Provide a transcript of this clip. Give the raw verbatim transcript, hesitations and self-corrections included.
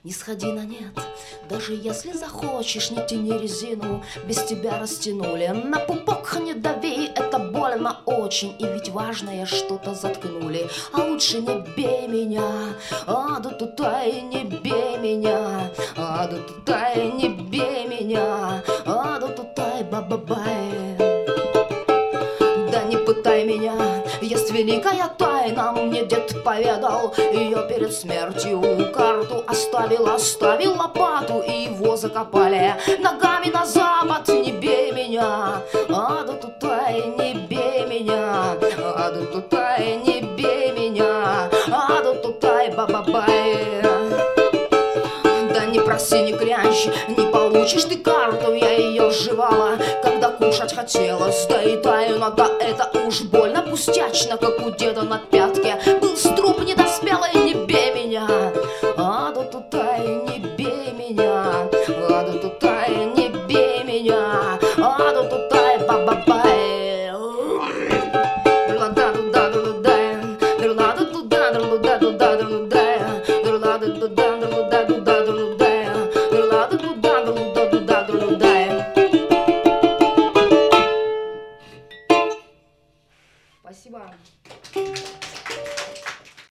Не сходи на нет, даже если захочешь, не тяни резину, без тебя растянули. На пупок не дави, это больно очень, и ведь важное что-то заткнули. А лучше не бей меня, а да тутай, не бей меня, а да тутай, не бей меня, а да тутай, ба-ба-бай. Да не пытай меня, есть великая тайна, мне дед поведал ее перед смертью. Карту оставил, оставил лопату, и его закопали ногами на запад. Не бей меня, а да тутай, не бей меня, а да тутай, не бей меня, а да тутай, ба-ба-бай. Да не проси, не клянчь, не получишь ты карту. Я ее сживала, когда кушать хотелось. Да и тайна, да это уж больно пустячно, как у деда на пятке был струп недоспелый. Не бей меня, а да тутай, не бей меня, а да тутай, не бей меня, а да тутай, ба-ба-бай.